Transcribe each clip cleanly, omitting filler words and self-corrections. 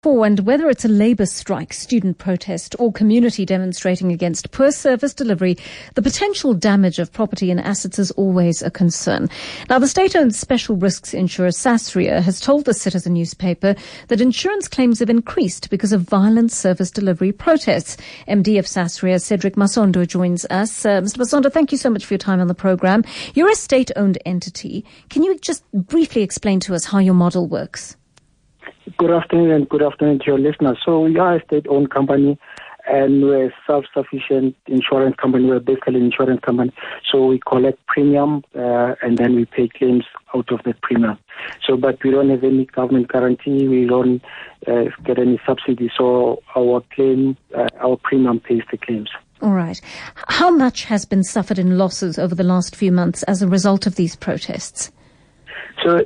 And whether it's a labour strike, student protest or community demonstrating against poor service delivery, the potential damage of property and assets is always a concern. Now, the state-owned special risks insurer Sasria has told the Citizen newspaper that insurance claims have increased because of violent service delivery protests. MD of Sasria, Cedric Masondo, joins us. Mr. Masondo, thank you so much for your time on the programme. You're a state-owned entity. Can you just briefly explain to us how your model works? Good afternoon and good afternoon to your listeners. So we are a state-owned company and we're a self-sufficient insurance company. We're basically an insurance company. So we collect premium and then we pay claims out of that premium. So, but we don't have any government guarantee. We don't get any subsidy. So our premium pays the claims. All right. How much has been suffered in losses over the last few months as a result of these protests? So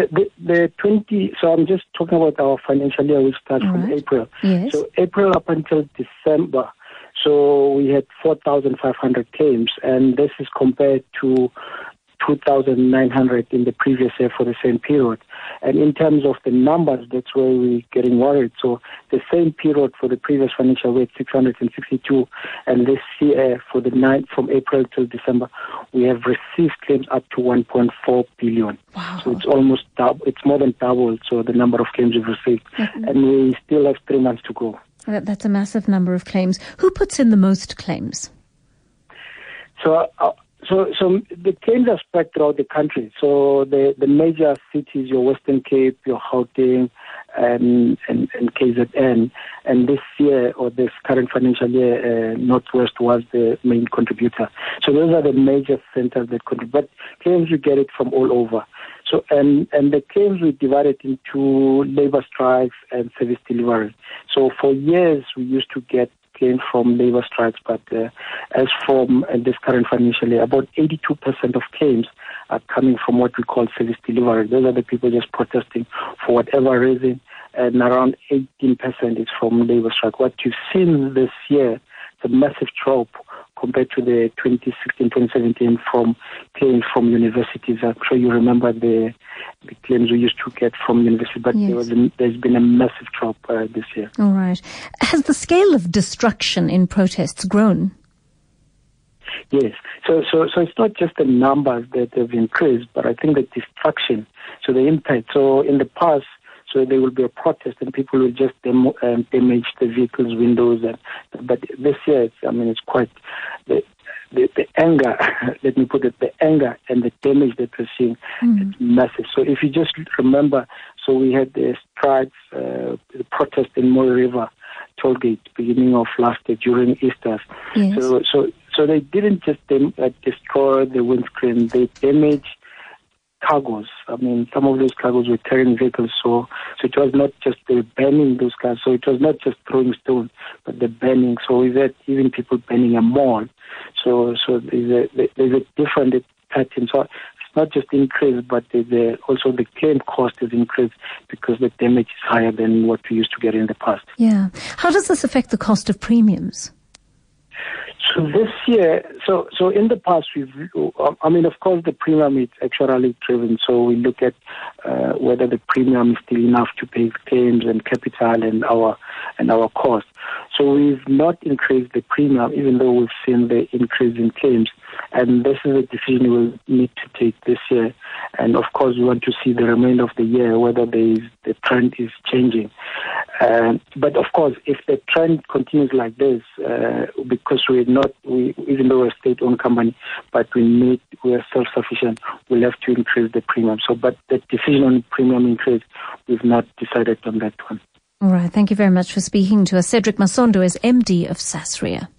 so I'm just talking about our financial year, which starts from April. Yes. So April up until December, so we had 4,500 claims, and this is compared to 2,900 in the previous year for the same period. And in terms of the numbers, that's where we're getting worried. So the same period for the previous financial year, 662, and this year for the from April till December, we have received claims up to 1.4 billion. Wow. So it's almost it's more than doubled. So the number of claims we've received, and we still have 3 months to go. That's a massive number of claims. Who puts in the most claims? So the claims are spread throughout the country. So the major cities, your Western Cape, your Gauteng, and KZN. And this year, or this current financial year, Northwest was the main contributor. So those are the major centers that contribute. But claims, we get it from all over. So and the claims we divided into labor strikes and service delivery. So for years, we used to get claims from labor strikes, but as from this current financial year, about 82% of claims are coming from what we call service delivery. Those are the people just protesting for whatever reason, and around 18% is from labor strike. What you've seen this year, the massive drop compared to the 2016, 2017 from claims from universities. I'm sure you remember the claims we used to get from universities, but yes, there's been a massive drop this year. All right. Has the scale of destruction in protests grown? Yes. So it's not just the numbers that have increased, but I think the destruction, so the impact. So in the past, so there will be a protest and people will just damage the vehicles' windows. But this year, it's quite the anger. Let me put it: the anger and the damage that we're seeing is massive. So if you just remember, so we had the strikes, the protest in Moy River tollgate beginning of last year during Easter. Yes. So they didn't just destroy the windscreen; they damaged cargos. Some of those cargos were carrying vehicles, so it was not just they were burning those cars. So it was not just throwing stones, but the burning. So we've had even people burning a mall. So there's a different pattern. So it's not just increased, but also the claim cost is increased because the damage is higher than what we used to get in the past. Yeah. How does this affect the cost of premiums? So this year, so in the past, of course, the premium is actuarially driven. So we look at whether the premium is still enough to pay claims and capital and our costs. So we've not increased the premium, even though we've seen the increase in claims. And this is a decision we'll need to take this year. And of course, we want to see the remainder of the year whether the trend is changing. But of course, if the trend continues like this, because even though we're a state-owned company, but we are self-sufficient, we'll have to increase the premium. So, but the decision on premium increase, we've not decided on that one. All right. Thank you very much for speaking to us. Cedric Masondo is MD of Sasria.